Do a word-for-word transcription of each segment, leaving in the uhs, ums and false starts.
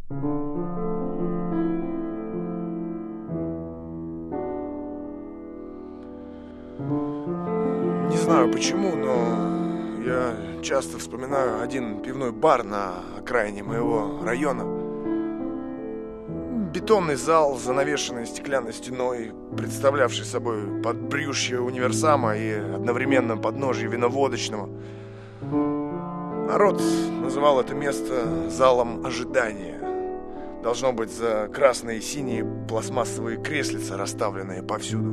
Не знаю почему, но я часто вспоминаю один пивной бар на окраине моего района. Бетонный зал, занавешенный стеклянной стеной, представлявший собой подбрюшье универсама и одновременно подножье виноводочного. Народ называл это место залом ожидания. Должно быть, за красные и синие пластмассовые креслица, расставленные повсюду.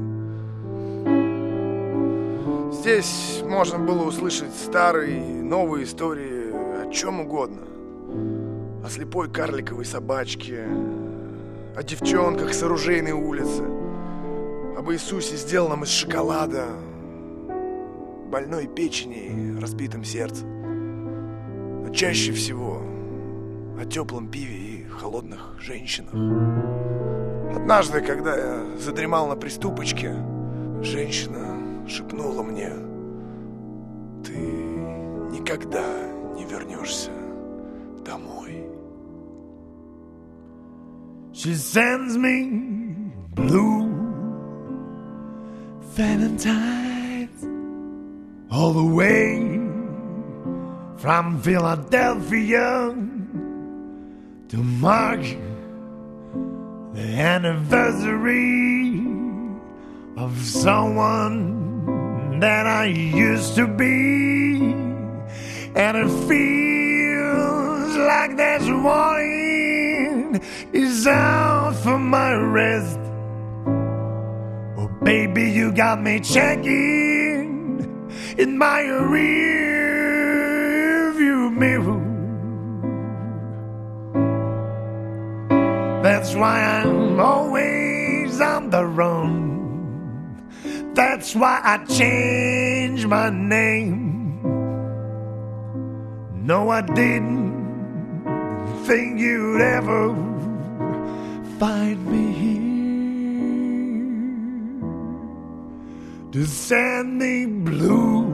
Здесь можно было услышать старые и новые истории о чем угодно. О слепой карликовой собачке, о девчонках с оружейной улицы, об Иисусе, сделанном из шоколада, больной печени и разбитом сердце. Но чаще всего о теплом пиве и холодных женщинах. Однажды, когда я задремал на приступочке, женщина шепнула мне: «Ты никогда не вернешься домой». She sends me blue valentines all the way from Philadelphia to mark the anniversary of someone that I used to be, and it feels like this morning is out for my rest. Oh baby, you got me checking in my rear view mirror. That's why I'm always on the run. That's why I changed my name. No, I didn't think you'd ever find me here to send me blue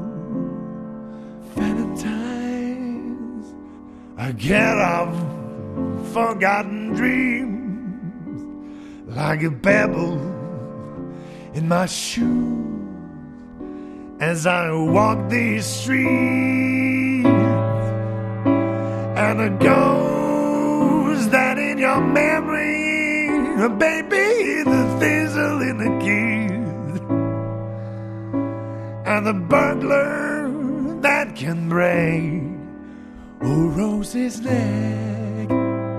valentines. I get off forgotten dreams like a pebble in my shoes as I walk these streets, and it goes that in your memory, baby, the thistle in the keys, and the burglar that can break a rose's neck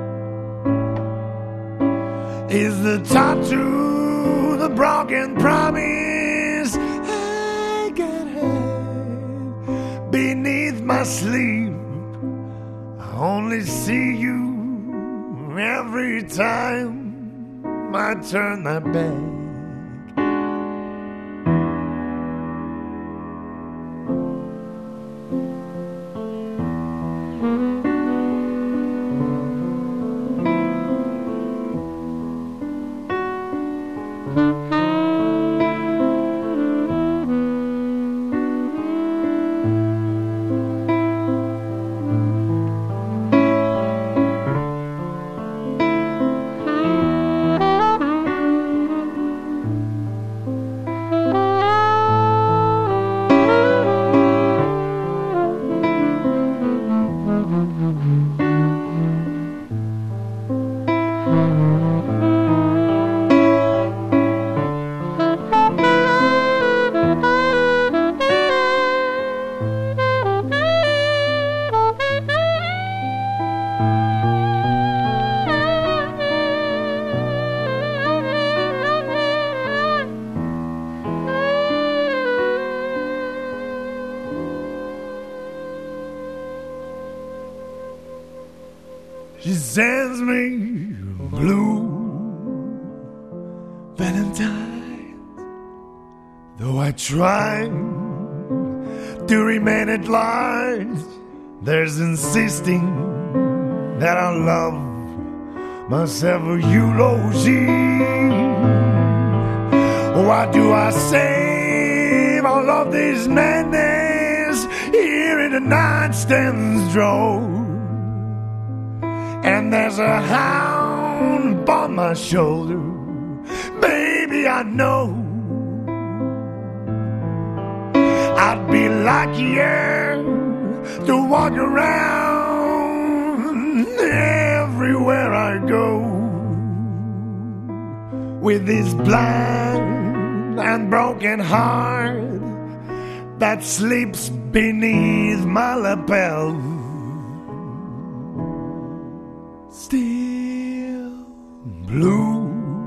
is the tattoo, the broken promise I got had beneath my sleeve. I only see you every time I turn my back. She sends me blue valentines, though I try to remain at large. There's insisting that I love myself a eulogy. Why do I save all of this madness here in the nightstand's drawer? and there's a hound upon my shoulder. Baby, I know I'd be luckier to walk around everywhere I go with this blind and broken heart that sleeps beneath my lapel. Still blue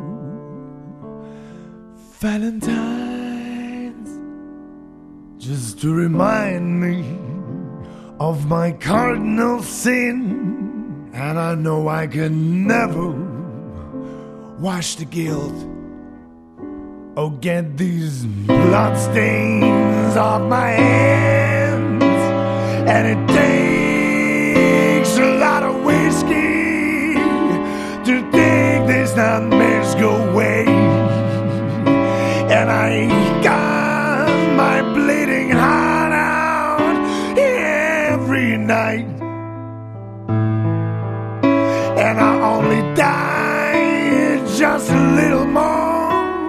Valentine's, just to remind me of my cardinal sin. And I know I can never wash the guilt or get these bloodstains off my hands. And it takes a lot of whiskey to take these nightmares go away. And I got my bleeding heart out every night, and I only die just a little more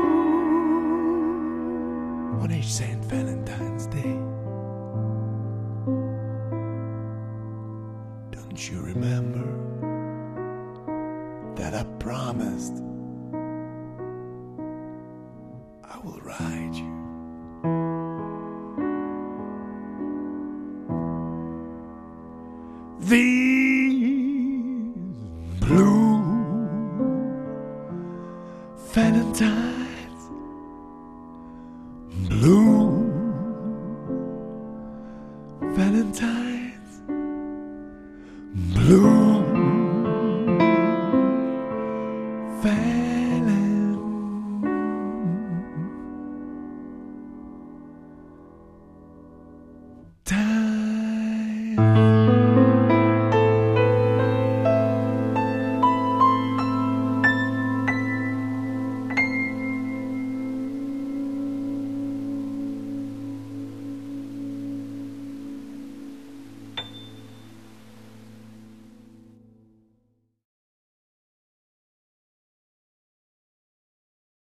on each Saint Valentine's Day. Don't you remember that I promised I will ride you? These blue Valentines, blue Valentines, blue Valentines.